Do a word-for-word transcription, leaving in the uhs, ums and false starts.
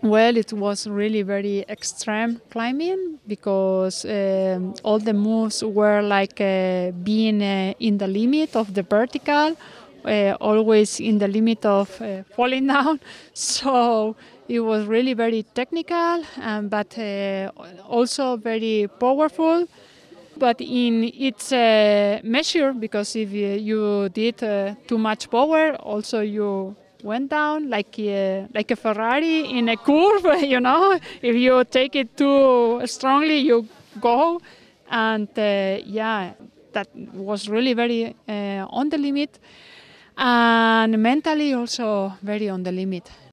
Well, it was really very extreme climbing because um, all the moves were like uh, being uh, in the limit of the vertical, uh, always in the limit of uh, falling down. So it was really very technical, um, but uh, also very powerful. But in its uh, measure, because if you, you did uh, too much power, also you went down like a, like a Ferrari in a curve, you know. If you take it too strongly, you go. And uh, yeah, that was really very uh, on the limit. And mentally also very on the limit.